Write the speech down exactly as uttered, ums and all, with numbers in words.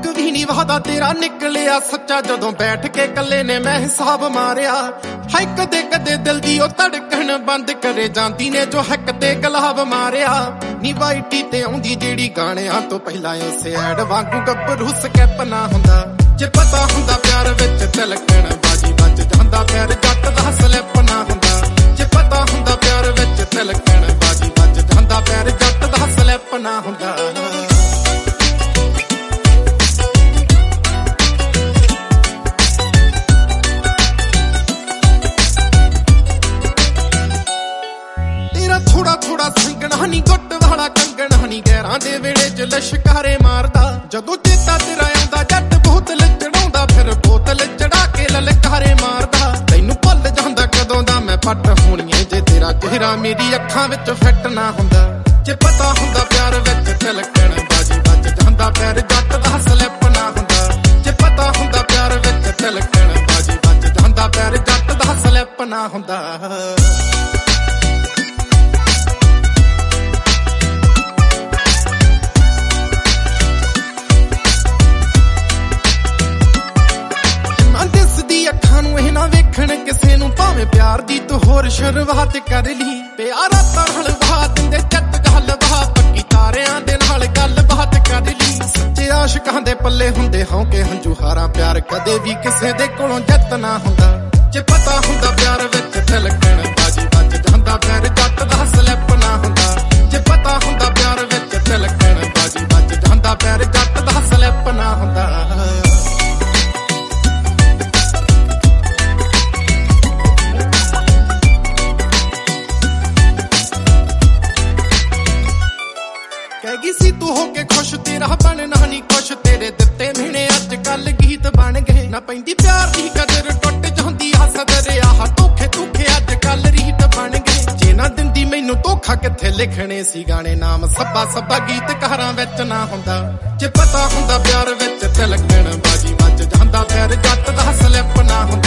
ਵੀ ਨੀ ਵਾਦਾ ਤੇਰਾ ਨਿਕਲਿਆ ਸੱਚਾ ਜਦੋਂ ਬੈਠ ਕੇ ਕੱਲੇ ਨੇ ਮੈਂ ਹਿਸਾਬ ਮਾਰਿਆ। ਹਾਏ ਕਦੇ ਕਦੇ ਦਿਲ ਦੀ ਉਹ ਧੜਕਣ ਬੰਦ ਕਰੇ ਜਾਂਦੀ ਨੇ ਜੋ ਹੱਕ ਤੇ ਗਲਾਬ ਮਾਰਿਆ। ਨੀ ਵਾਈਟੀ ਤੇ ਆਉਂਦੀ ਜਿਹੜੀ ਗਾਣਿਆਂ ਤੋਂ ਪਹਿਲਾਂ ਉਸੇ ਐਡ ਵਾਂਗੂ ਗੱਭਰੂ ਸਕੈਪ ਨਾ ਹੁੰਦਾ। ਜੇ ਪਤਾ ਹੁੰਦਾ ਪਿਆਰ ਵਿੱਚ ਤਿਲਕਣ ਬਾਜੀ ਵੱਜ ਜਾਂਦਾ ਪੈਰ ਜੱਟ ਦਾ ਸਲਿੱਪ ਨਾ ਹੁੰਦਾ। ਜੇ ਪਤਾ ਹੁੰਦਾ ਪਿਆਰ ਵਿੱਚ ਤਿਲਕਣ ਬਾਜੀ ਵੱਜ ਜਾਂਦਾ ਪੈਰ ਜੱਟ ਦਾ ਸਲਿੱਪ ਨਾ ਹੁੰਦਾ। ਥੋੜਾ ਥੋੜਾ ਸੰਗਣਾ ਨੀ ਗੁੱਟ ਵਾਲਾ ਕੰਗਣਾ ਨੀ ਗੈਰਾਂ ਦੇ ਵੇੜੇ ਚ ਲਸ਼ਕਾਰੇ ਮਾਰਦਾ। ਜਦੋਂ ਚੇਤਾ ਤੇਰਾ ਆਉਂਦਾ ਜੱਟ ਬੋਤਲ ਚੜਾਉਂਦਾ ਫਿਰ ਬੋਤਲ ਚੜਾ ਕੇ ਲਲਕਾਰੇ ਮਾਰਦਾ। ਤੈਨੂੰ ਭੁੱਲ ਜਾਂਦਾ ਕਦੋਂ ਦਾ ਮੈਂ ਪੱਟ ਹੋਣੀਏ ਜੇ ਤੇਰਾ ਚਿਹਰਾ ਮੇਰੀ ਅੱਖਾਂ ਵਿੱਚ ਫਿੱਟ ਨਾ ਹੁੰਦਾ। ਜੇ ਪਤਾ ਹੁੰਦਾ ਪਿਆਰ ਵਿੱਚ ਤਿਲਕਣ ਬਾਜੀ ਵੱਜ ਜਾਂਦਾ ਪੈਰ ਜੱਟ ਦਾ ਸਲਿੱਪ ਨਾ ਹੁੰਦਾ। ਜੇ ਪਤਾ ਹੁੰਦਾ ਪਿਆਰ ਵਿੱਚ ਤਿਲਕਣ ਬਾਜੀ ਵੱਜ ਜਾਂਦਾ ਪੈਰ ਜੱਟ ਦਾ ਸਲਿੱਪ ਨਾ ਹੁੰਦਾ। ਵੇਖਣ ਕਿਸੇ ਨੂੰ ਭਾਵੇਂ ਪਿਆਰ ਦੀ ਤੂੰ ਹੋਰ ਸ਼ੁਰੂਆਤ ਕਰ ਲਈ। ਪਿਆਰਾ ਨਾਲ ਵਹਾ ਦਿੰਦੇ ਜੱਟ ਗੱਲ ਵਹਾ ਪੱਕੀ ਤਾਰਿਆਂ ਦੇ ਨਾਲ ਗੱਲ ਬਾਤ ਕਰ ਲਈ। ਸੱਚੇ ਆਸ਼ਿਕਾਂ ਦੇ ਪੱਲੇ ਹੁੰਦੇ ਹੌਂਕੇ ਹੰਝੂ ਹਾਰਾਂ ਪਿਆਰ ਕਦੇ ਵੀ ਕਿਸੇ ਦੇ ਕੋਲੋਂ ਜਿੱਤ ਨਾ ਹੁੰਦਾ। ਜੇ ਪਤਾ ਹੁੰਦਾ ਪਿਆਰ ਵਿੱਚ ਤਿਲਕਣ ਬਾਜੀ ਵੱਜ ਜਾਂਦਾ ਪੈਰ ਜੱਟ ਦਾ ਸਲਿੱਪ ਨਾ ਹੁੰਦਾ। ਜੇ ਪਤਾ ਹੁੰਦਾ ਪਿਆਰ ਵਿੱਚ ਤਿਲਕਣ ਬਾਜੀ ਵੱਜ ਜਾਂਦਾ ਪੈਰ ਜੱਟ ਦਾ ਸਲਿੱਪ ਨਾ ਹੁੰਦਾ। ਕਹਿਗੀ ਸੀ ਤੂੰ ਹੋ ਕੇ ਖੁਸ਼ ਤੇਰਾ ਬਣਨਾ ਨੀ ਕੁਛ। ਤੇਰੇ ਦਿੱਤੇ ਮਿਹਣੇ ਅੱਜ ਕੱਲ ਗੀਤ ਬਣ ਗਏ ਨਾ ਪੈਂਦੀ ਪਿਆਰ ਦੀ ਕਦਰ ਟੁੱਟ ਜਾਂਦੀ ਆ ਸਦਰ ਆਹ ਧੋਖੇ ਧੋਖੇ ਅੱਜ ਕੱਲ ਰੀਤ ਬਣ ਗਏ। ਜੇ ਨਾ ਦਿੰਦੀ ਮੈਨੂੰ ਧੋਖਾ ਕਿੱਥੇ ਲਿਖਣੇ ਸੀ ਗਾਣੇ ਨਾਮ ਸੱਬਾ ਸੱਬਾ ਗੀਤਕਾਰਾਂ ਵਿੱਚ ਨਾ ਹੁੰਦਾ। ਜੇ ਪਤਾ ਹੁੰਦਾ ਪਿਆਰ ਵਿੱਚ ਤਿਲਕਣ ਬਾਜੀ ਵੱਜ ਜਾਂਦਾ ਪੈਰ ਜੱਟ ਦਾ ਸਲਿੱਪ ਨਾ ਹੁੰਦਾ।